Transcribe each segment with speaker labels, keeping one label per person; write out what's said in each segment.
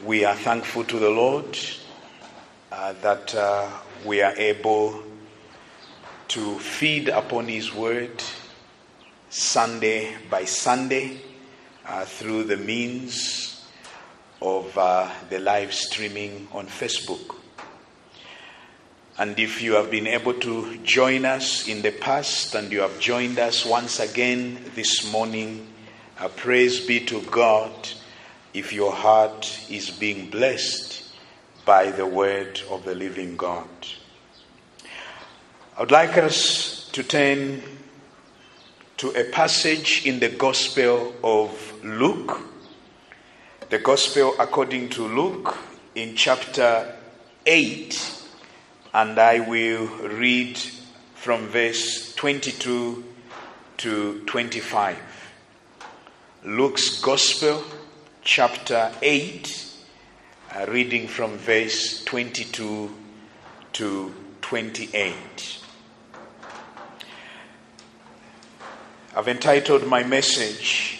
Speaker 1: We are thankful to the Lord that we are able to feed upon His Word Sunday by Sunday through the means of the live streaming on Facebook. And if you have been able to join us in the past and you have joined us once again this morning, praise be to God if your heart is being blessed by the word of the living God. I would like us to turn to a passage in the Gospel of Luke. The Gospel according to Luke in chapter 8. And I will read from verse 22 to 25. Luke's Gospel, chapter 8, reading from verse 22 to 28. I've entitled my message,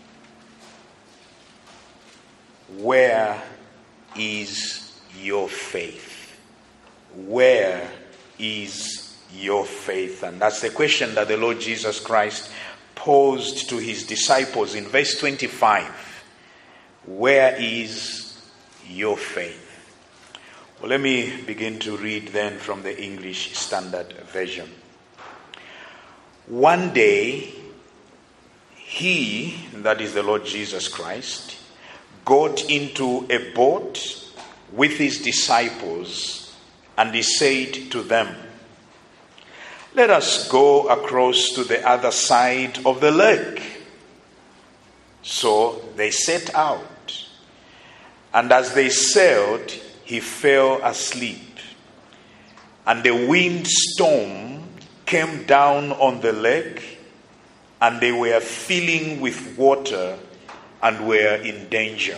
Speaker 1: "Where is your faith?" Where is your faith? And that's the question that the Lord Jesus Christ posed to his disciples in verse 25. Where is your faith? Well, let me begin to read then from the English Standard Version. One day, he, that is the Lord Jesus Christ, got into a boat with his disciples, and he said to them, "Let us go across to the other side of the lake." So they set out, and as they sailed, he fell asleep. And the windstorm came down on the lake, and they were filling with water and were in danger.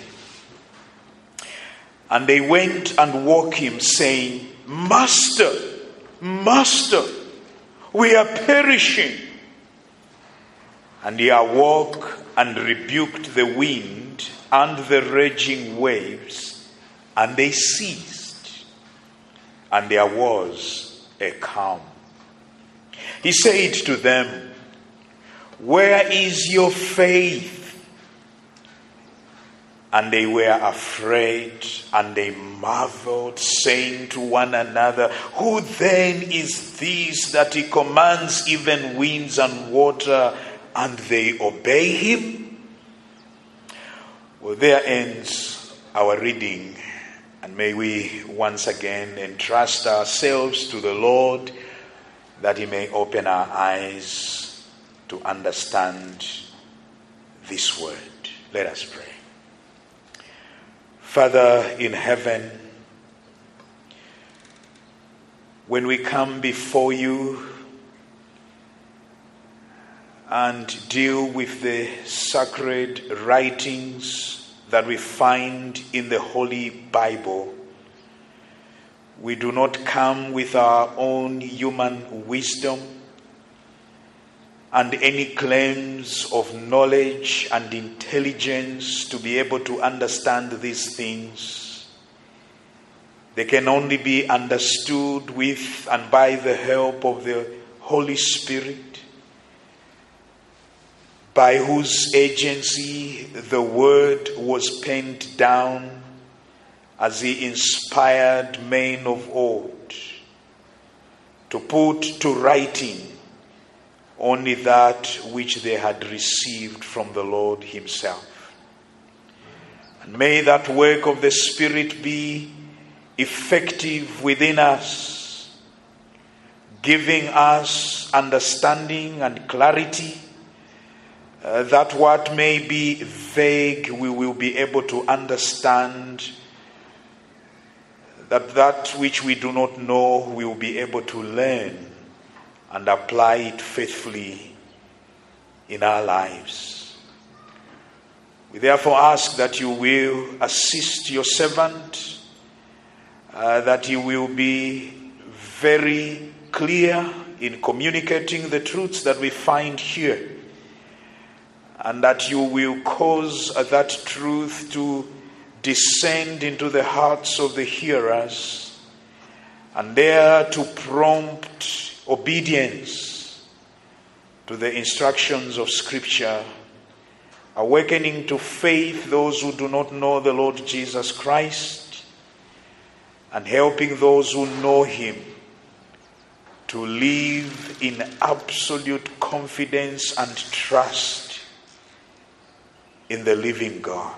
Speaker 1: And they went and woke him, saying, "Master, Master, we are perishing." And he awoke and rebuked the wind and the raging waves, and they ceased, and there was a calm. He said to them, "Where is your faith?" And they were afraid, and they marveled, saying to one another, "Who then is this that he commands even winds and water, and they obey him?" Well, there ends our reading, and may we once again entrust ourselves to the Lord that he may open our eyes to understand this word. Let us pray. Father in heaven, when we come before you and deal with the sacred writings that we find in the Holy Bible, we do not come with our own human wisdom and any claims of knowledge and intelligence to be able to understand these things. They can only be understood with and by the help of the Holy Spirit, by whose agency the word was penned down as he inspired men of old to put to writing only that which they had received from the Lord himself. And may that work of the Spirit be effective within us, giving us understanding and clarity, that what may be vague we will be able to understand, that which we do not know we will be able to learn and apply it faithfully in our lives. We therefore ask that you will assist your servant, that he will be very clear in communicating the truths that we find here, and that you will cause that truth to descend into the hearts of the hearers, and there to prompt obedience to the instructions of Scripture, awakening to faith those who do not know the Lord Jesus Christ, and helping those who know Him to live in absolute confidence and trust in the living God.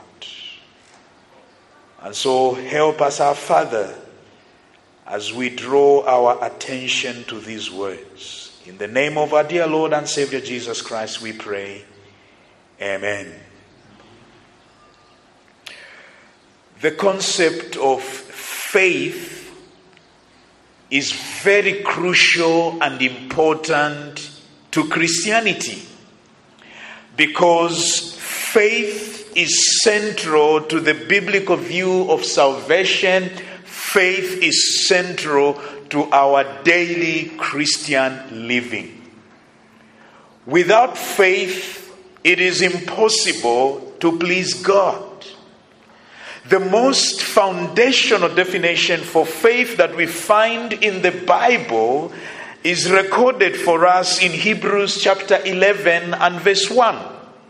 Speaker 1: And so help us, our Father, as we draw our attention to these words. In the name of our dear Lord and Savior Jesus Christ, we pray. Amen. The concept of faith is very crucial and important to Christianity, because faith is central to the biblical view of salvation. Faith is central to our daily Christian living. Without faith, it is impossible to please God. The most foundational definition for faith that we find in the Bible is recorded for us in Hebrews chapter 11 and verse 1.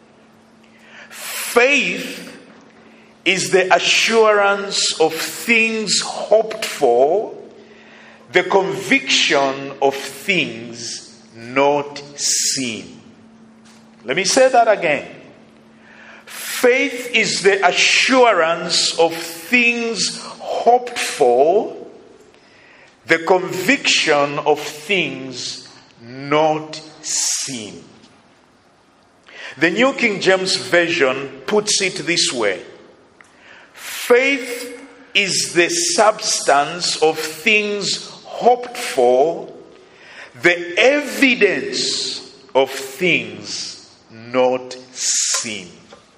Speaker 1: Faith is the assurance of things hoped for, the conviction of things not seen. Let me say that again. Faith is the assurance of things hoped for, the conviction of things not seen. The New King James Version puts it this way: faith is the substance of things hoped for, the evidence of things not seen.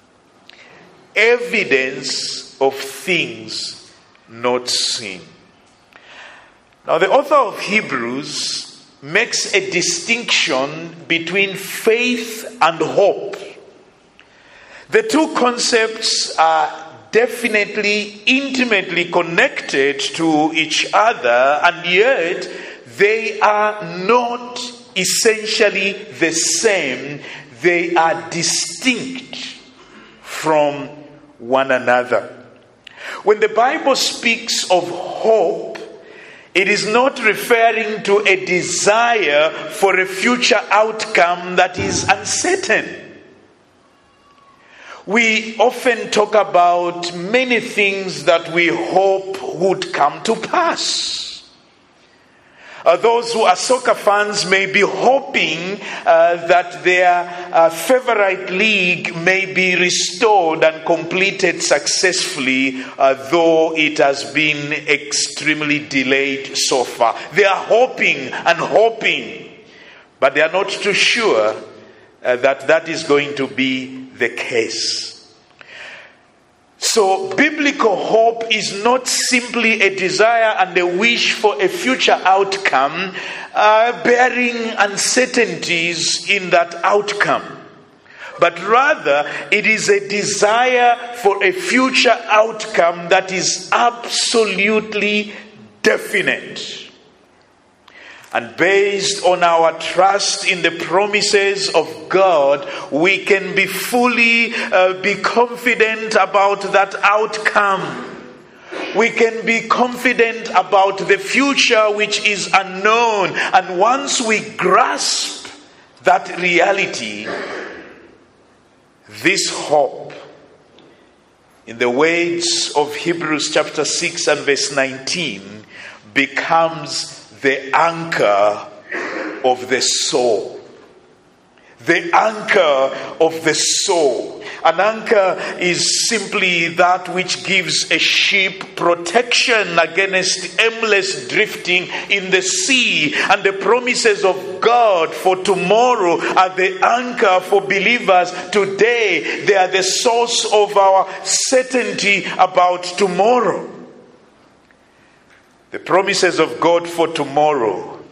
Speaker 1: Evidence of things not seen. Now, the author of Hebrews makes a distinction between faith and hope. The two concepts are definitely intimately connected to each other, and yet they are not essentially the same. They are distinct from one another. When the Bible speaks of hope, it is not referring to a desire for a future outcome that is uncertain. We often talk about many things that we hope would come to pass. Those who are soccer fans may be hoping that their favorite league may be restored and completed successfully, though it has been extremely delayed so far. They are hoping and hoping, but they are not too sure that that is going to be the case. So biblical hope is not simply a desire and a wish for a future outcome, bearing uncertainties in that outcome. But rather, it is a desire for a future outcome that is absolutely definite. And based on our trust in the promises of God, we can be fully be confident about that outcome. We can be confident about the future which is unknown. And once we grasp that reality, this hope, in the words of Hebrews chapter 6 and verse 19, becomes the anchor of the soul. The anchor of the soul. An anchor is simply that which gives a ship protection against aimless drifting in the sea. And the promises of God for tomorrow are the anchor for believers today. They are the source of our certainty about tomorrow. The promises of God for tomorrow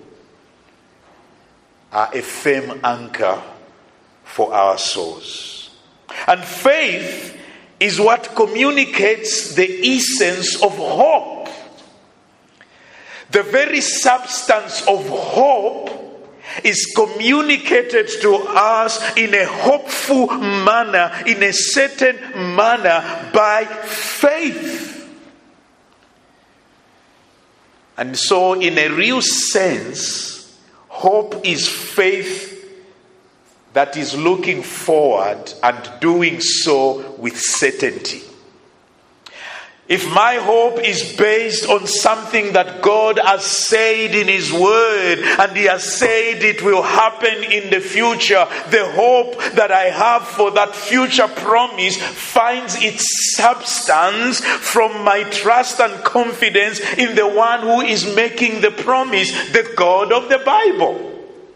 Speaker 1: are a firm anchor for our souls. And faith is what communicates the essence of hope. The very substance of hope is communicated to us in a hopeful manner, in a certain manner, by faith. And so, in a real sense, hope is faith that is looking forward and doing so with certainty. If my hope is based on something that God has said in His Word, and He has said it will happen in the future, the hope that I have for that future promise finds its substance from my trust and confidence in the one who is making the promise, the God of the Bible.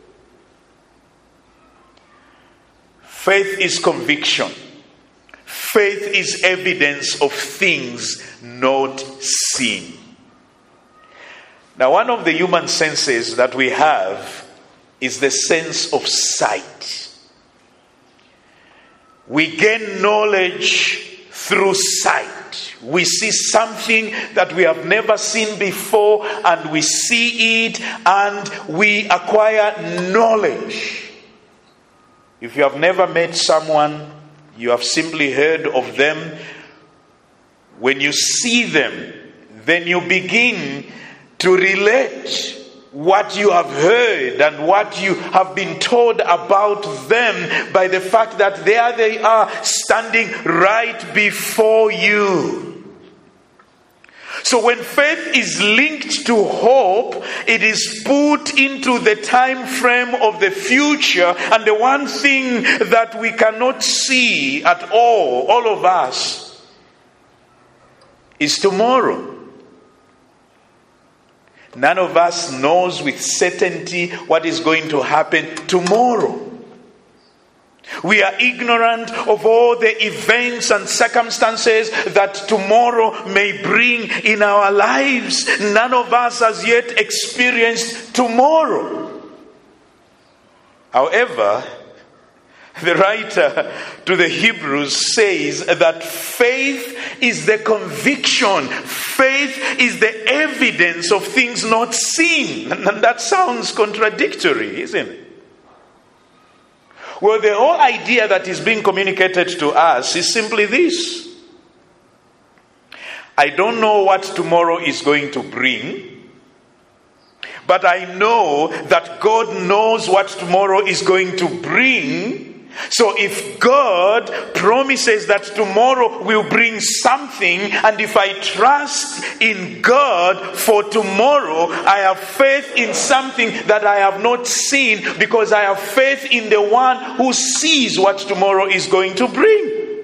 Speaker 1: Faith is conviction. Faith is evidence of things not seen. Now, one of the human senses that we have is the sense of sight. We gain knowledge through sight. We see something that we have never seen before, and we see it and we acquire knowledge. If you have never met someone, you have simply heard of them. When you see them, then you begin to relate what you have heard and what you have been told about them by the fact that there they are standing right before you. So when faith is linked to hope, it is put into the time frame of the future, and the one thing that we cannot see at all of us, is tomorrow. None of us knows with certainty what is going to happen tomorrow. We are ignorant of all the events and circumstances that tomorrow may bring in our lives. None of us has yet experienced tomorrow. However, the writer to the Hebrews says that faith is the conviction. Faith is the evidence of things not seen. And that sounds contradictory, isn't it? Well, the whole idea that is being communicated to us is simply this. I don't know what tomorrow is going to bring, but I know that God knows what tomorrow is going to bring. So if God promises that tomorrow will bring something, and if I trust in God for tomorrow, I have faith in something that I have not seen, because I have faith in the one who sees what tomorrow is going to bring.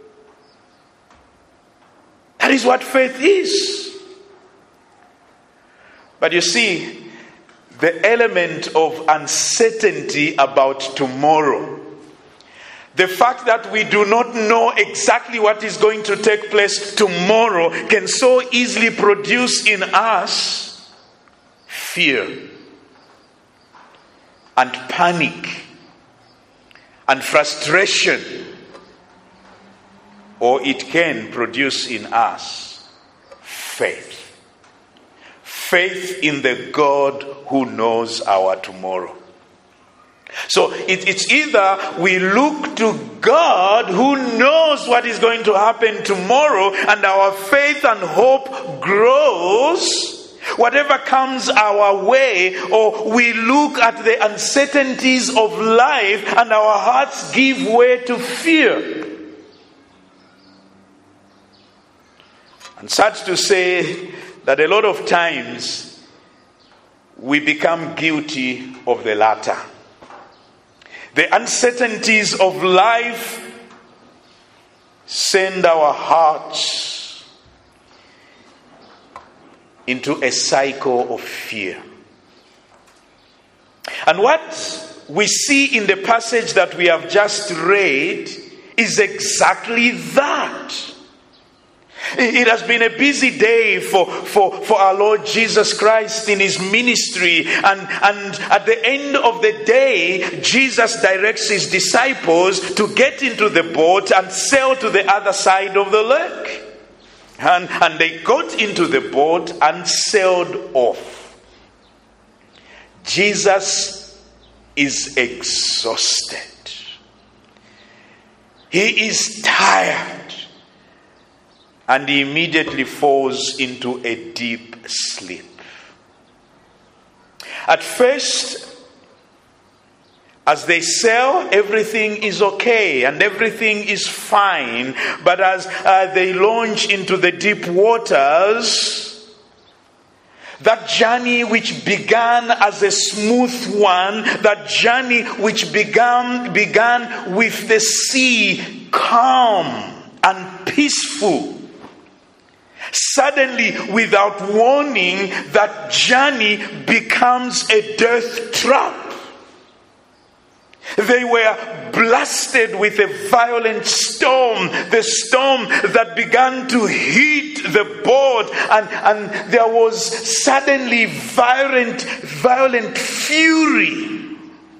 Speaker 1: That is what faith is. But you see, the element of uncertainty about tomorrow, the fact that we do not know exactly what is going to take place tomorrow, can so easily produce in us fear and panic and frustration. Or it can produce in us faith. Faith in the God who knows our tomorrow. So it's either we look to God who knows what is going to happen tomorrow, and our faith and hope grows, whatever comes our way, or we look at the uncertainties of life and our hearts give way to fear. And sad to say that a lot of times we become guilty of the latter. The uncertainties of life send our hearts into a cycle of fear. And what we see in the passage that we have just read is exactly that. It has been a busy day for our Lord Jesus Christ in his ministry. And at the end of the day, Jesus directs his disciples to get into the boat and sail to the other side of the lake. And they got into the boat and sailed off. Jesus is exhausted. He is tired. And he immediately falls into a deep sleep. At first, as they sail, everything is okay and everything is fine. But as they launch into the deep waters, that journey which began as a smooth one, that journey which began with the sea calm and peaceful, suddenly, without warning, that journey becomes a death trap. They were blasted with a violent storm, the storm that began to hit the boat, and there was suddenly violent fury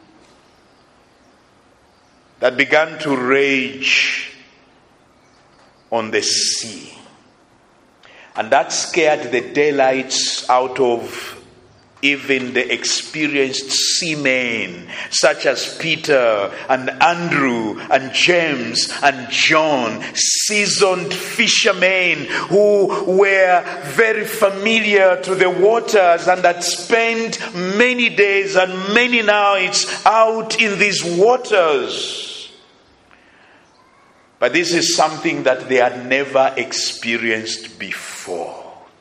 Speaker 1: that began to rage on the sea. And that scared the daylights out of even the experienced seamen, such as Peter and Andrew and James and John, seasoned fishermen who were very familiar to the waters and had spent many days and many nights out in these waters. But this is something that they had never experienced before.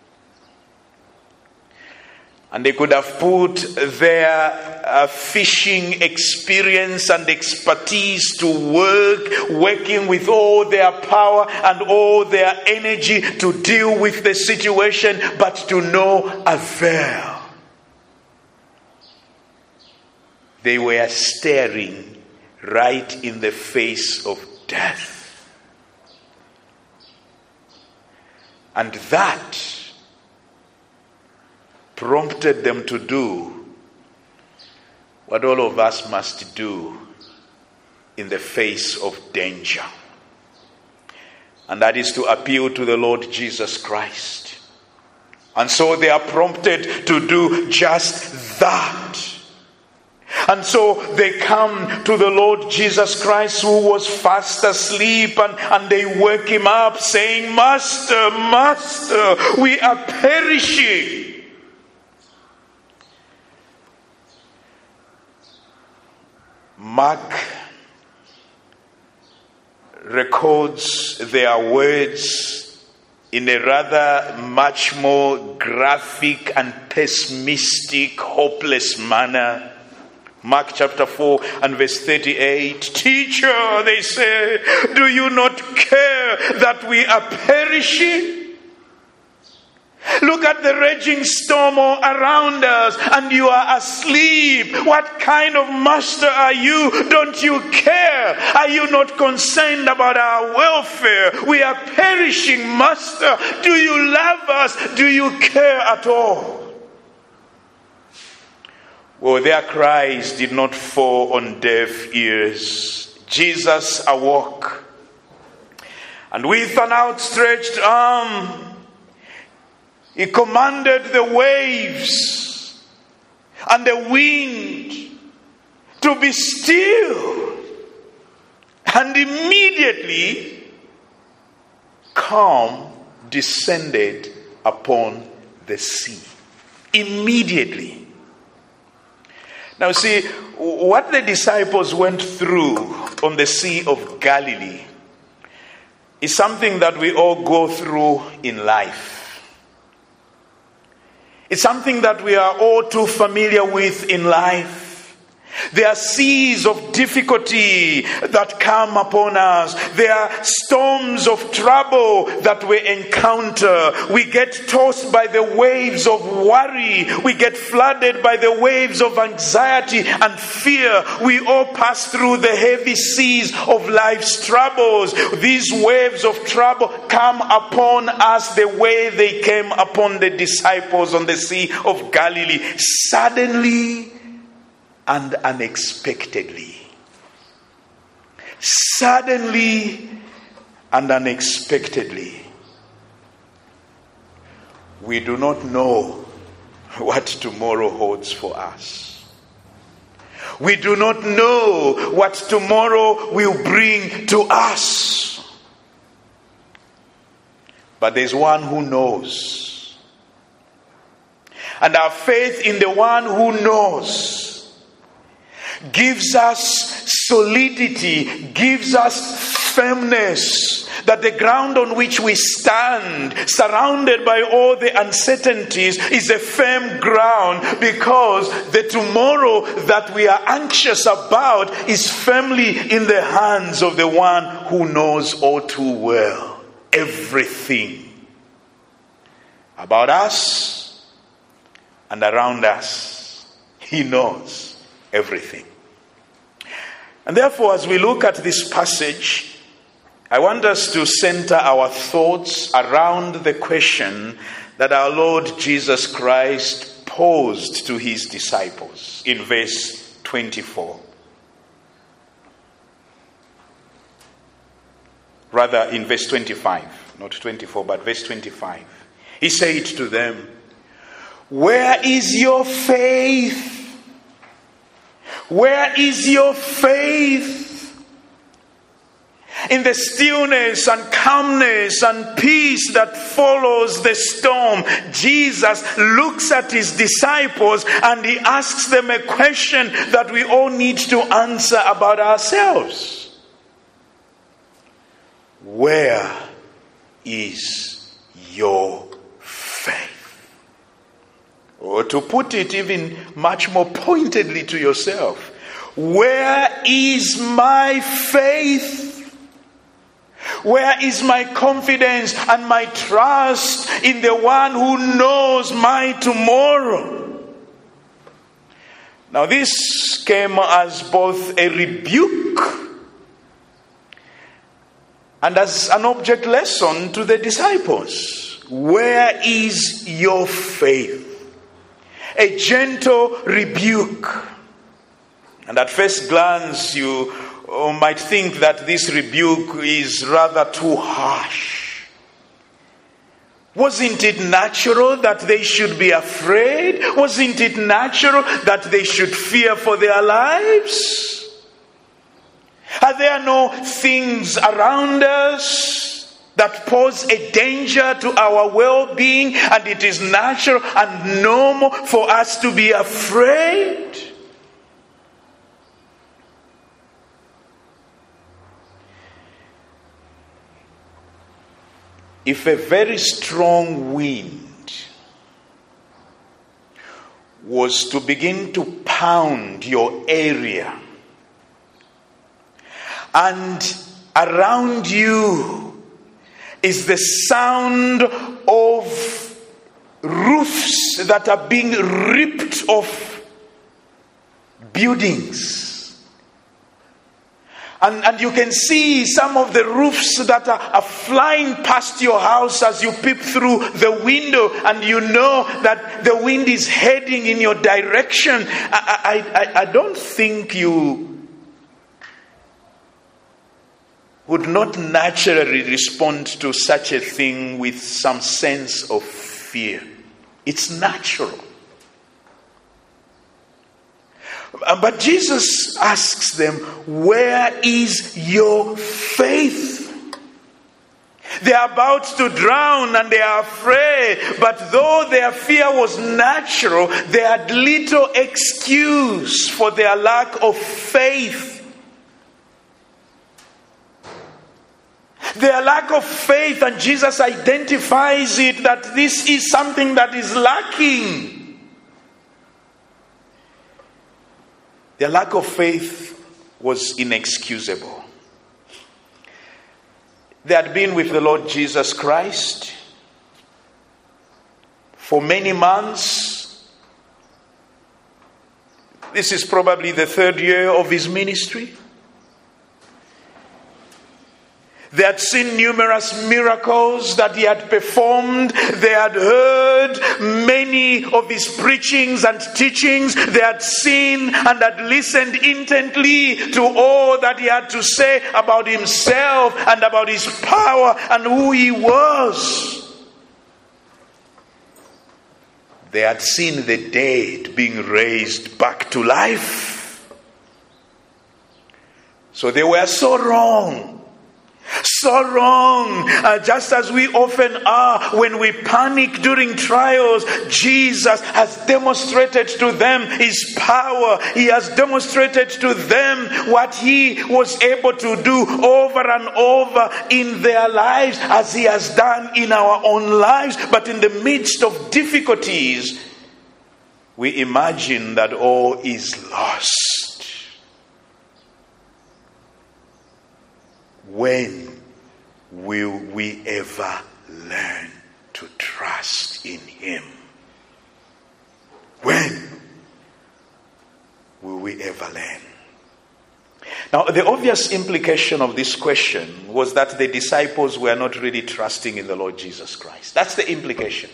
Speaker 1: And they could have put their fishing experience and expertise to work, working with all their power and all their energy to deal with the situation, but to no avail. They were staring right in the face of death. And that prompted them to do what all of us must do in the face of danger. And that is to appeal to the Lord Jesus Christ. And so they are prompted to do just that. And so they come to the Lord Jesus Christ, who was fast asleep, and they wake him up saying, Master, Master, we are perishing. Mark records their words in a rather much more graphic and pessimistic, hopeless manner. Mark chapter 4 and verse 38. Teacher, they say, do you not care that we are perishing? Look at the raging storm all around us, and you are asleep. What kind of master are you? Don't you care? Are you not concerned about our welfare? We are perishing, master. Do you love us? Do you care at all? Well, their cries did not fall on deaf ears. Jesus awoke, and with an outstretched arm, he commanded the waves and the wind to be still. And immediately, calm descended upon the sea. Immediately. Now see, what the disciples went through on the Sea of Galilee is something that we all go through in life. It's something that we are all too familiar with in life. There are seas of difficulty that come upon us. There are storms of trouble that we encounter. We get tossed by the waves of worry. We get flooded by the waves of anxiety and fear. We all pass through the heavy seas of life's troubles. These waves of trouble come upon us the way they came upon the disciples on the Sea of Galilee. Suddenly and unexpectedly. Suddenly and unexpectedly. We do not know what tomorrow holds for us. We do not know what tomorrow will bring to us. But there's one who knows. And our faith in the one who knows gives us solidity, gives us firmness, that the ground on which we stand, surrounded by all the uncertainties, is a firm ground, because the tomorrow that we are anxious about is firmly in the hands of the one who knows all too well everything about us and around us. He knows everything. And therefore, as we look at this passage, I want us to center our thoughts around the question that our Lord Jesus Christ posed to his disciples in verse 24. Rather, in verse 25, not 24, but verse 25. He said to them, "Where is your faith? Where is your faith?" In the stillness and calmness and peace that follows the storm, Jesus looks at his disciples and he asks them a question that we all need to answer about ourselves. Where is your faith? Or to put it even much more pointedly to yourself, where is my faith? Where is my confidence and my trust in the one who knows my tomorrow? Now this came as both a rebuke and as an object lesson to the disciples. Where is your faith? A gentle rebuke. And at first glance, you might think that this rebuke is rather too harsh. Wasn't it natural that they should be afraid? Wasn't it natural that they should fear for their lives? Are there no things around us that pose a danger to our well-being, and it is natural and normal for us to be afraid? If a very strong wind was to begin to pound your area, and around you is the sound of roofs that are being ripped off buildings, and you can see some of the roofs that are flying past your house as you peep through the window, and you know that the wind is heading in your direction. I don't think you would not naturally respond to such a thing with some sense of fear. It's natural. But Jesus asks them, where is your faith? They are about to drown and they are afraid. But though their fear was natural, they had little excuse for their lack of faith. Their lack of faith, and Jesus identifies it, that this is something that is lacking. Their lack of faith was inexcusable. They had been with the Lord Jesus Christ for many months. This is probably the 3rd year of his ministry. They had seen numerous miracles that he had performed. They had heard many of his preachings and teachings. They had seen and had listened intently to all that he had to say about himself and about his power and who he was. They had seen the dead being raised back to life. So they were so wrong. So wrong, just as we often are when we panic during trials. Jesus has demonstrated to them his power. He has demonstrated to them what he was able to do over and over in their lives, as he has done in our own lives. But in the midst of difficulties, we imagine that all is lost. When will we ever learn to trust in him? When will we ever learn? Now, the obvious implication of this question was that the disciples were not really trusting in the Lord Jesus Christ. That's the implication.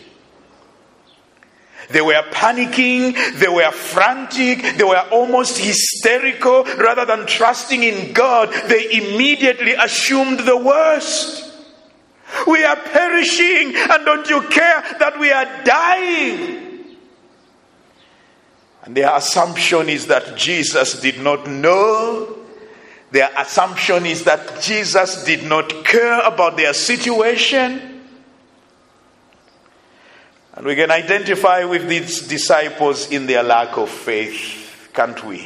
Speaker 1: They were panicking, they were frantic, they were almost hysterical. Rather than trusting in God, they immediately assumed the worst. We are perishing, and don't you care that we are dying? And their assumption is that Jesus did not know. Their assumption is that Jesus did not care about their situation. And we can identify with these disciples in their lack of faith, can't we?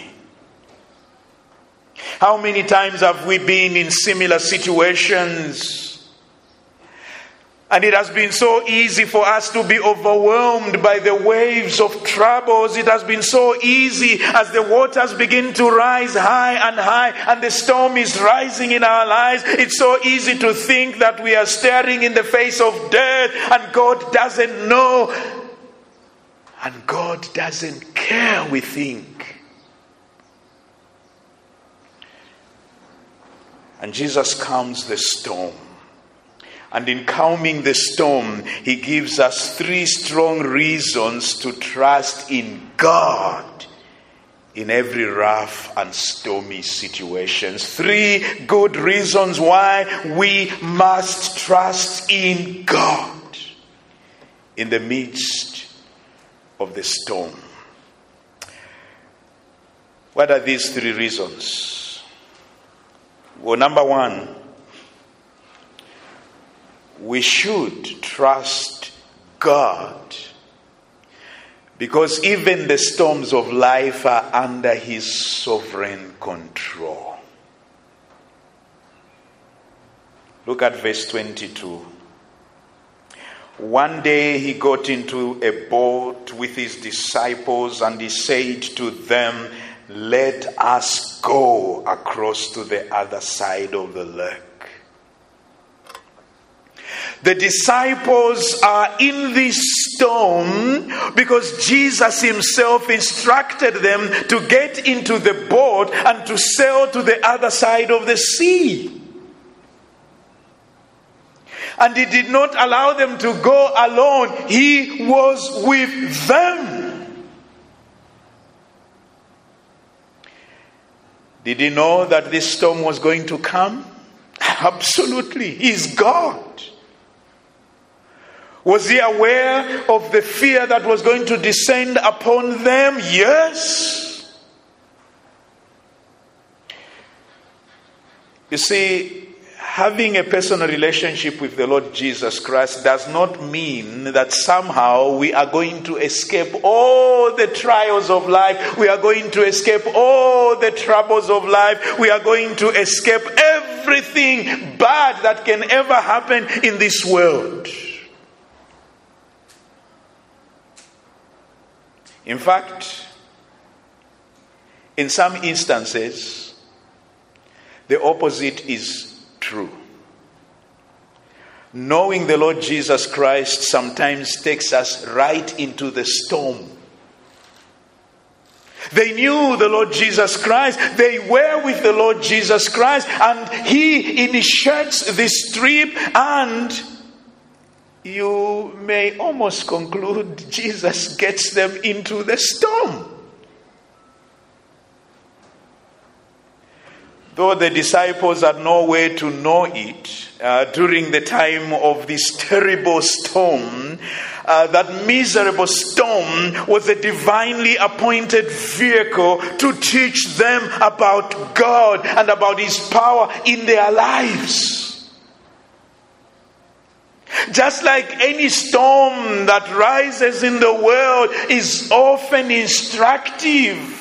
Speaker 1: How many times have we been in similar situations? And it has been so easy for us to be overwhelmed by the waves of troubles. It has been so easy as the waters begin to rise high and the storm is rising in our lives. It's so easy to think that we are staring in the face of death and God doesn't know. And God doesn't care, we think. And Jesus calms the storm. And in calming the storm, he gives us 3 strong reasons to trust in God in every rough and stormy situation. 3 good reasons why we must trust in God in the midst of the storm. What are these 3 reasons? Well, number 1, we should trust God because even the storms of life are under his sovereign control. Look at verse 22. One day he got into a boat with his disciples and he said to them, "Let us go across to the other side of the lake." The disciples are in this storm because Jesus himself instructed them to get into the boat and to sail to the other side of the sea. And he did not allow them to go alone. He was with them. Did he know that this storm was going to come? Absolutely. He's God. Was he aware of the fear that was going to descend upon them? Yes. You see, having a personal relationship with the Lord Jesus Christ does not mean that somehow we are going to escape all the trials of life. We are going to escape all the troubles of life. We are going to escape everything bad that can ever happen in this world. In fact, In some instances, the opposite is true. Knowing the Lord Jesus Christ sometimes takes us right into the storm. They knew the Lord Jesus Christ. They were with the Lord Jesus Christ. And he initiates this trip, and you may almost conclude Jesus gets them into the storm. Though the disciples had no way to know it, during the time of this terrible storm, that miserable storm was a divinely appointed vehicle to teach them about God and about His power in their lives. Just like any storm that rises in the world is often instructive,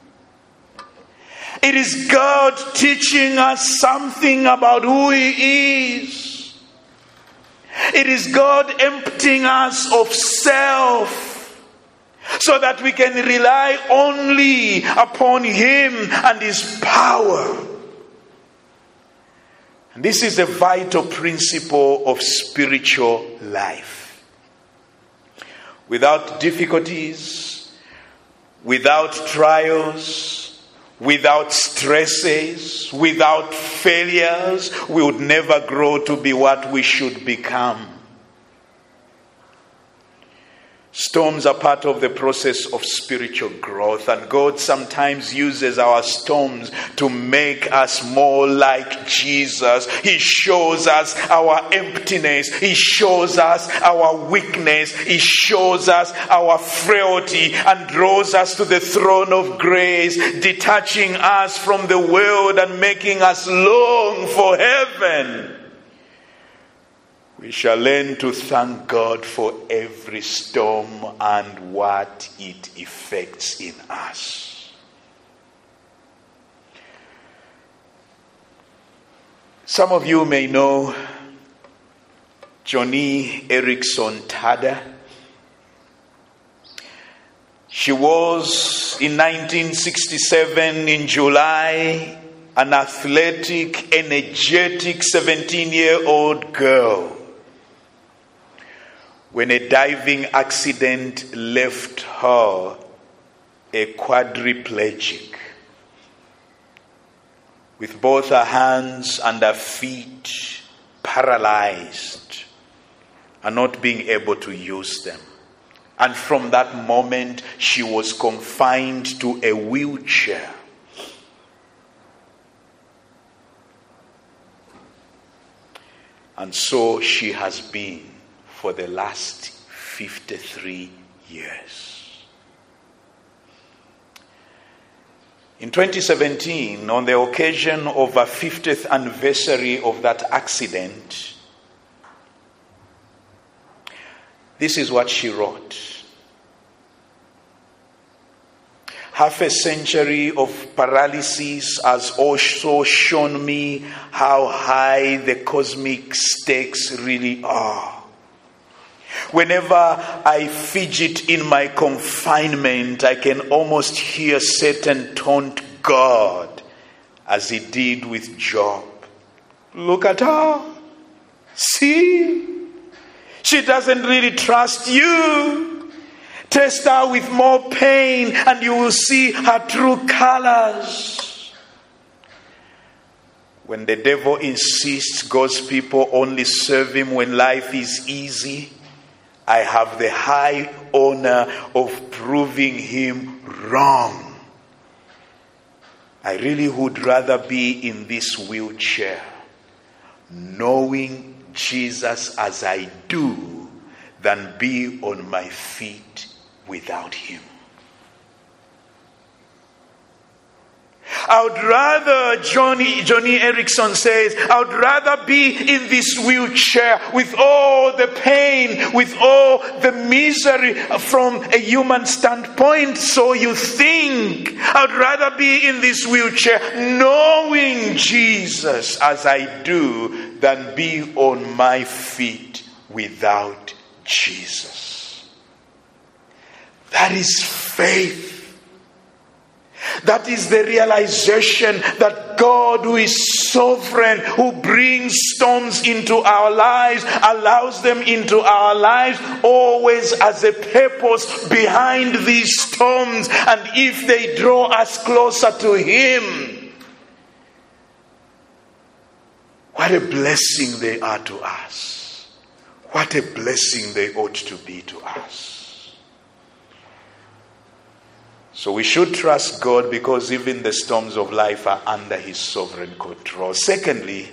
Speaker 1: it is God teaching us something about who He is. It is God emptying us of self so that we can rely only upon Him and His power. And this is a vital principle of spiritual life. Without difficulties, without trials, without stresses, without failures, we would never grow to be what we should become. Storms are part of the process of spiritual growth, and God sometimes uses our storms to make us more like Jesus. He shows us our emptiness. He shows us our weakness. He shows us our frailty and draws us to the throne of grace, detaching us from the world and making us long for heaven. We shall learn to thank God for every storm and what it effects in us. Some of you may know Joni Eareckson Tada. She was, in 1967, in July, an athletic, energetic 17-year-old girl, when a diving accident left her a quadriplegic, with both her hands and her feet paralyzed and not being able to use them. And from that moment, she was confined to a wheelchair. And so she has been for the last 53 years. In 2017, on the occasion of the 50th anniversary of that accident, this is what she wrote. Half a century of paralysis has also shown me how high the cosmic stakes really are. Whenever I fidget in my confinement, I can almost hear Satan taunt God as he did with Job. Look at her. See? She doesn't really trust you. Test her with more pain and you will see her true colors. When the devil insists God's people only serve him when life is easy, I have the high honor of proving him wrong. I really would rather be in this wheelchair, knowing Jesus as I do, than be on my feet without him. I would rather, Joni Eareckson says, I would rather be in this wheelchair with all the pain, with all the misery from a human standpoint, so you think. I would rather be in this wheelchair knowing Jesus as I do than be on my feet without Jesus. That is faith. That is the realization that God, who is sovereign, who brings storms into our lives, allows them into our lives, always has a purpose behind these storms. And if they draw us closer to Him, what a blessing they are to us. What a blessing they ought to be to us. So we should trust God because even the storms of life are under His sovereign control. Secondly,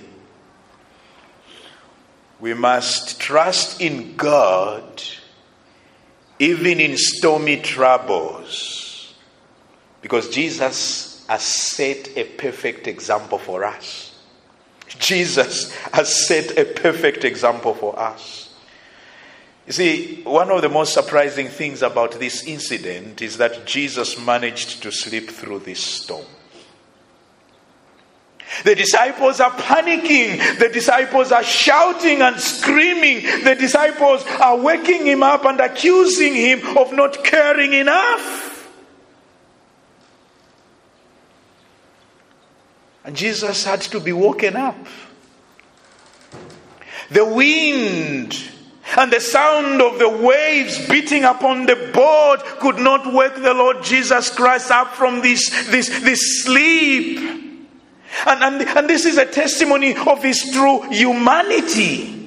Speaker 1: we must trust in God even in stormy troubles, because Jesus has set a perfect example for us. Jesus has set a perfect example for us. You see, one of the most surprising things about this incident is that Jesus managed to sleep through this storm. The disciples are panicking. The disciples are shouting and screaming. The disciples are waking Him up and accusing Him of not caring enough. And Jesus had to be woken up. The wind and the sound of the waves beating upon the boat could not wake the Lord Jesus Christ up from this sleep. And this is a testimony of His true humanity.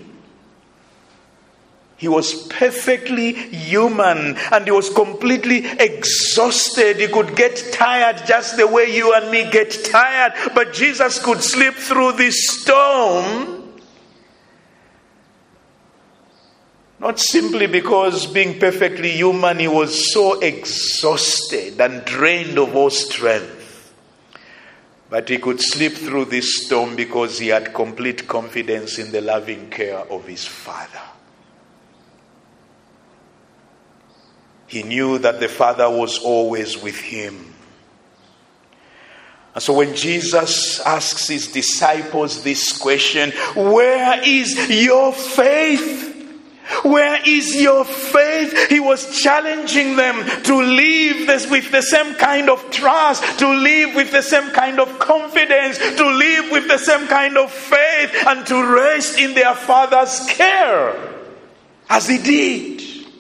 Speaker 1: He was perfectly human and He was completely exhausted. He could get tired just the way you and me get tired. But Jesus could sleep through this storm. Not simply because, being perfectly human, He was so exhausted and drained of all strength. But He could sleep through this storm because He had complete confidence in the loving care of His Father. He knew that the Father was always with Him. And so when Jesus asks His disciples this question, "Where is your faith? Where is your faith?" He was challenging them to live with the same kind of trust, to live with the same kind of confidence, to live with the same kind of faith, and to rest in their Father's care, as He did.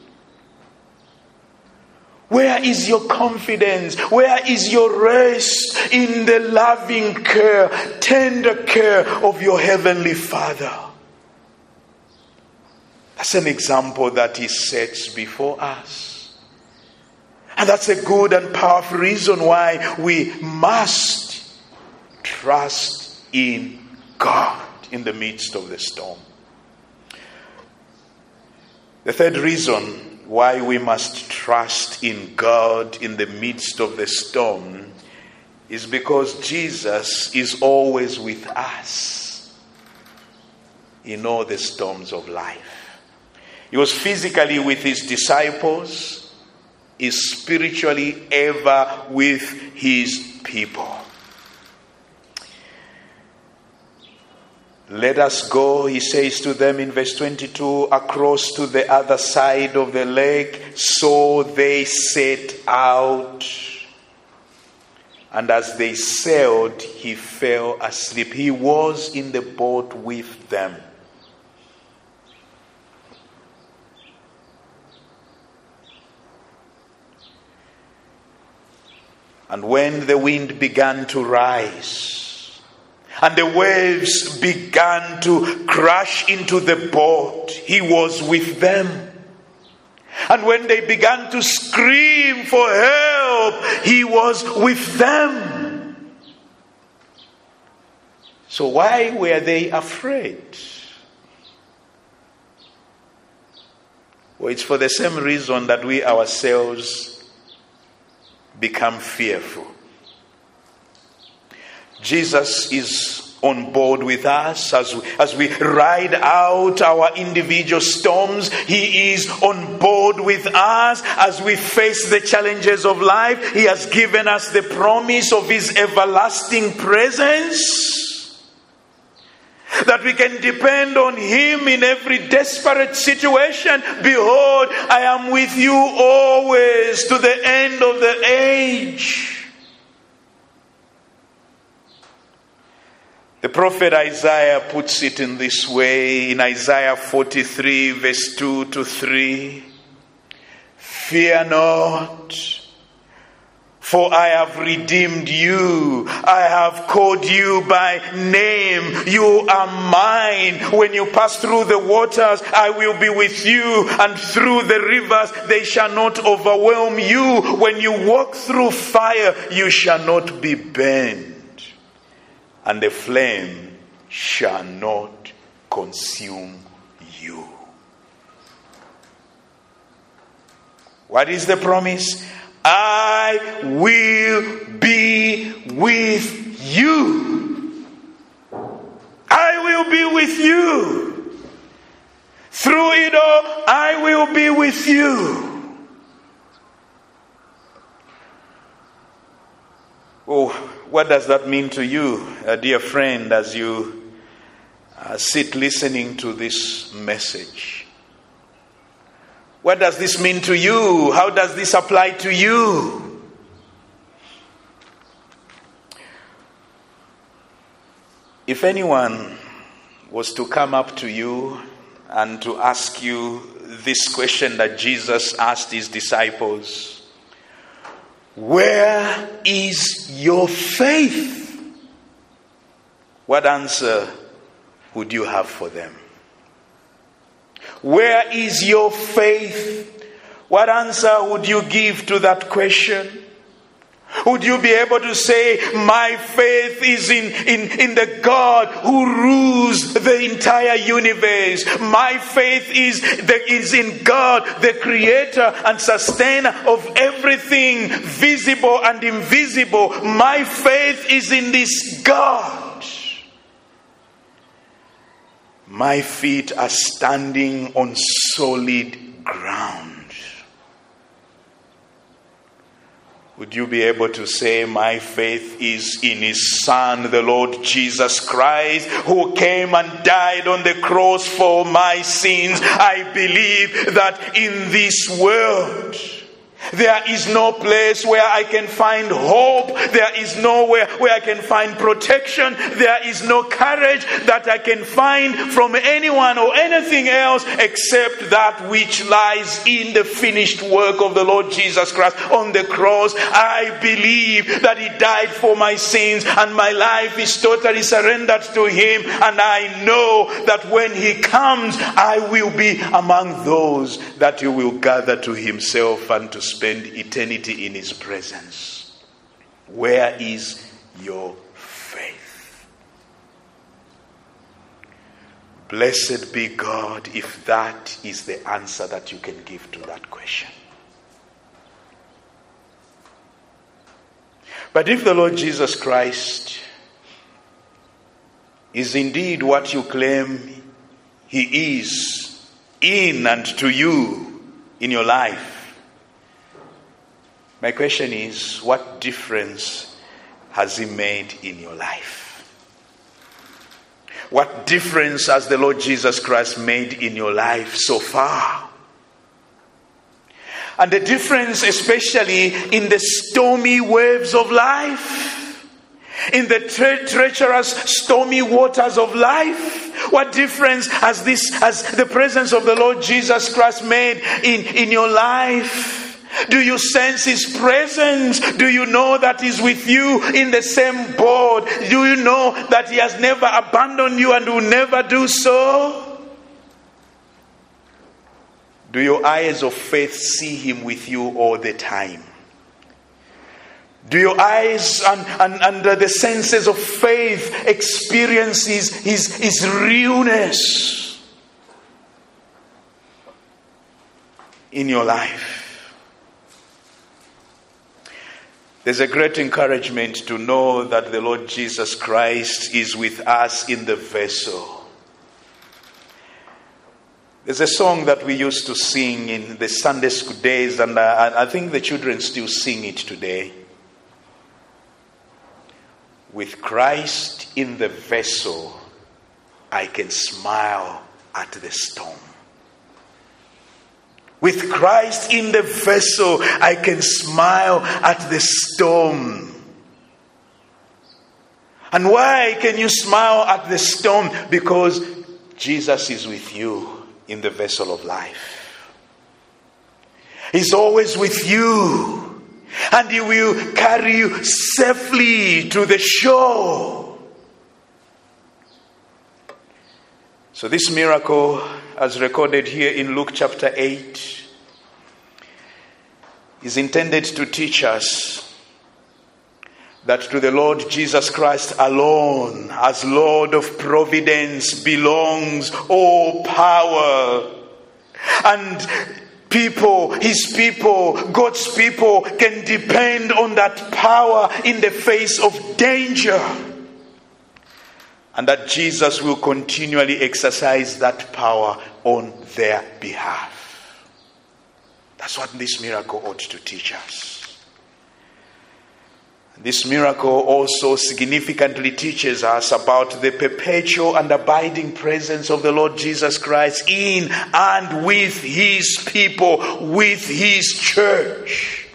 Speaker 1: Where is your confidence? Where is your rest in the loving care, tender care of your Heavenly Father? That's an example that He sets before us. And that's a good and powerful reason why we must trust in God in the midst of the storm. The third reason why we must trust in God in the midst of the storm is because Jesus is always with us in all the storms of life. He was physically with His disciples. He is spiritually ever with His people. "Let us go," He says to them in verse 22, "across to the other side of the lake." So they set out. And as they sailed, He fell asleep. He was in the boat with them. And when the wind began to rise and the waves began to crash into the boat, He was with them. And when they began to scream for help, He was with them. So why were they afraid? Well, it's for the same reason that we ourselves become fearful. Jesus is on board with us as we ride out our individual storms. He is on board with us as we face the challenges of life. He has given us the promise of His everlasting presence, that we can depend on Him in every desperate situation. "Behold, I am with you always to the end of the age." The prophet Isaiah puts it in this way in Isaiah 43 verse 2 to 3. Fear not, for I have redeemed you. I have called you by name. You are mine. When you pass through the waters, I will be with you. And through the rivers, they shall not overwhelm you. When you walk through fire, you shall not be burned. And the flame shall not consume you. What is the promise? I will be with you. I will be with you. Through it all, I will be with you. Oh, what does that mean to you, dear friend, as you sit listening to this message? What does this mean to you? How does this apply to you? If anyone was to come up to you and to ask you this question that Jesus asked his disciples, where is your faith? What answer would you have for them? Where is your faith? What answer would you give to that question? Would you be able to say, my faith is in the God who rules the entire universe. My faith is in God, the creator and sustainer of everything visible and invisible. My faith is in this God. My feet are standing on solid ground. Would you be able to say, my faith is in his Son, the Lord Jesus Christ, who came and died on the cross for my sins? I believe that in this world, there is no place where I can find hope. There is nowhere where I can find protection. There is no courage that I can find from anyone or anything else except that which lies in the finished work of the Lord Jesus Christ on the cross. I believe that he died for my sins and my life is totally surrendered to him. And I know that when he comes, I will be among those that he will gather to himself and to spend eternity in his presence. Where is your faith? Blessed be God if that is the answer that you can give to that question. But if the Lord Jesus Christ is indeed what you claim he is in and to you in your life, my question is, what difference has he made in your life? What difference has the Lord Jesus Christ made in your life so far? And the difference especially in the stormy waves of life, in the treacherous stormy waters of life. What difference has the presence of the Lord Jesus Christ made in your life? Do you sense his presence? Do you know that he's with you in the same boat? Do you know that he has never abandoned you and will never do so? Do your eyes of faith see him with you all the time? Do your eyes and the senses of faith experience his realness in your life? There's a great encouragement to know that the Lord Jesus Christ is with us in the vessel. There's a song that we used to sing in the Sunday school days, and I think the children still sing it today. With Christ in the vessel, I can smile at the storm. With Christ in the vessel, I can smile at the storm. And why can you smile at the storm? Because Jesus is with you in the vessel of life. He's always with you. And He will carry you safely to the shore. So this miracle, as recorded here in Luke chapter 8, is intended to teach us that to the Lord Jesus Christ alone, as Lord of providence, belongs all power. And people, His people, God's people can depend on that power in the face of danger. And that Jesus will continually exercise that power on their behalf. That's what this miracle ought to teach us. This miracle also significantly teaches us about the perpetual and abiding presence of the Lord Jesus Christ in and with His people, with His church.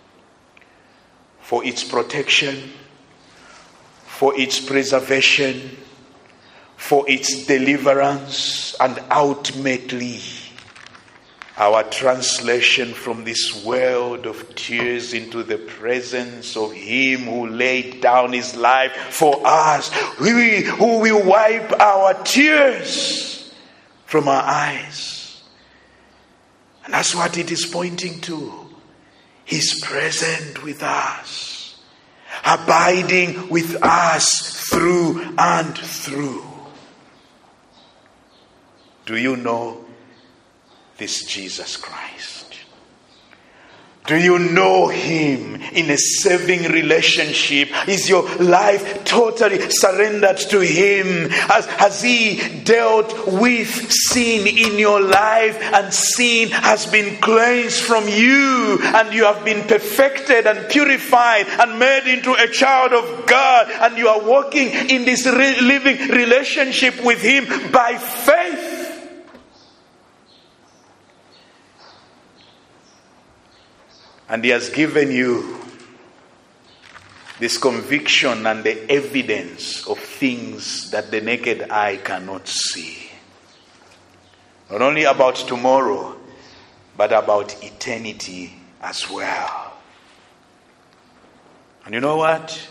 Speaker 1: For its protection, for its preservation, for its deliverance, and ultimately our translation from this world of tears into the presence of Him who laid down His life for us, who will wipe our tears from our eyes. And that's what it is pointing to. He's present with us, abiding with us through and through. Do you know this Jesus Christ? Do you know Him in a saving relationship? Is your life totally surrendered to Him? Has He dealt with sin in your life, and sin has been cleansed from you, and you have been perfected and purified and made into a child of God, and you are walking in this living relationship with Him by faith? And He has given you this conviction and the evidence of things that the naked eye cannot see. Not only about tomorrow, but about eternity as well. And you know what?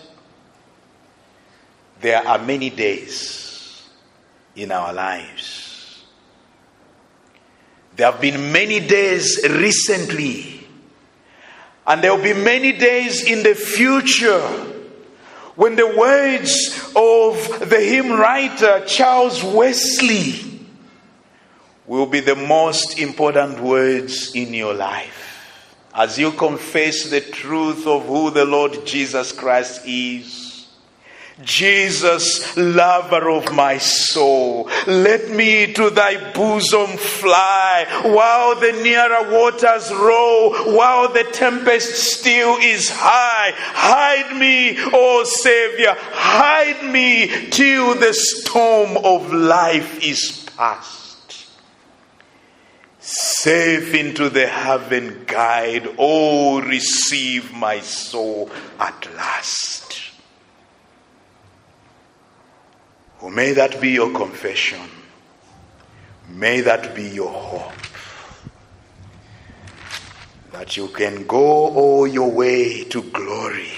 Speaker 1: There are many days in our lives. There have been many days recently, and there will be many days in the future when the words of the hymn writer Charles Wesley will be the most important words in your life. As you confess the truth of who the Lord Jesus Christ is. Jesus, lover of my soul, let me to thy bosom fly, while the nearer waters roll, while the tempest still is high. Hide me, O Savior, hide me till the storm of life is past. Safe into the haven guide, oh, receive my soul at last. Oh, may that be your confession. May that be your hope. That you can go all your way to glory,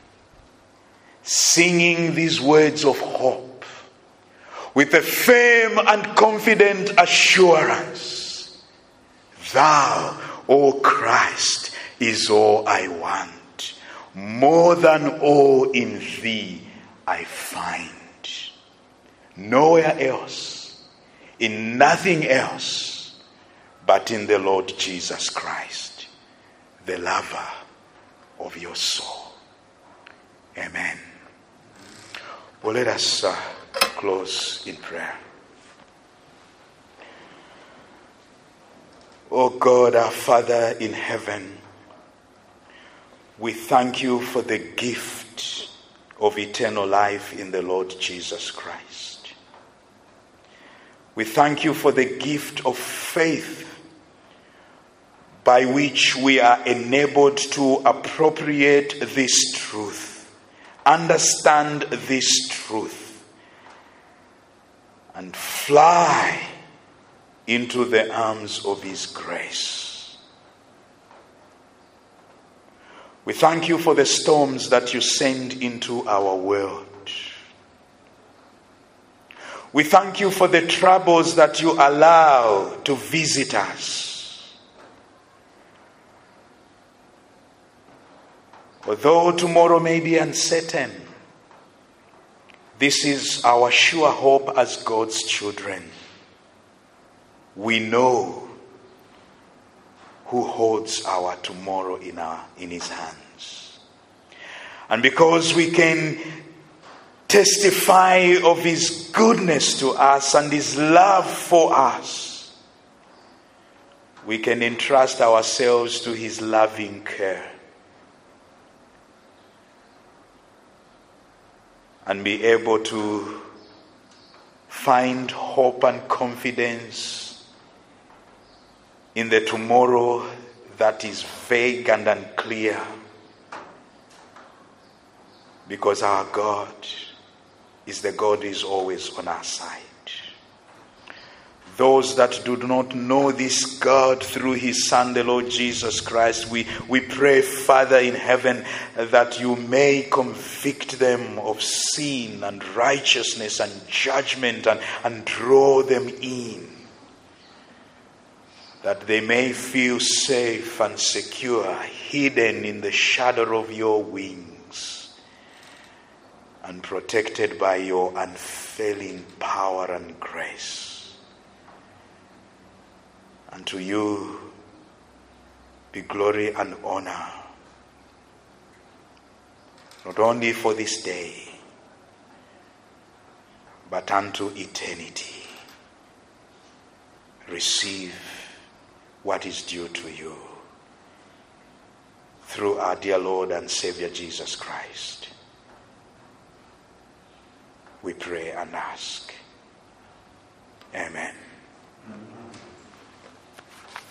Speaker 1: singing these words of hope with a firm and confident assurance. Thou, O Christ, is all I want. More than all in Thee I find. Nowhere else, in nothing else, but in the Lord Jesus Christ, the lover of your soul. Amen. Well, let us close in prayer. Oh God, our Father in heaven, we thank you for the gift of eternal life in the Lord Jesus Christ. We thank you for the gift of faith by which we are enabled to appropriate this truth understand this truth and fly into the arms of His grace. We thank you for the storms that you send into our world. We thank you for the troubles that you allow to visit us. Although tomorrow may be uncertain, this is our sure hope as God's children. We know who holds our tomorrow in His hands. And because we can testify of His goodness to us and His love for us, we can entrust ourselves to His loving care and be able to find hope and confidence in the tomorrow that is vague and unclear, because our God is the God who is always on our side. Those that do not know this God through His Son, the Lord Jesus Christ, we pray, Father in heaven, that you may convict them of sin and righteousness and judgment and draw them in, that they may feel safe and secure, hidden in the shadow of your wings, and protected by your unfailing power and grace. And to you be glory and honor, not only for this day, but unto eternity. Receive what is due to you through our dear Lord and Savior Jesus Christ. We pray and ask. Amen.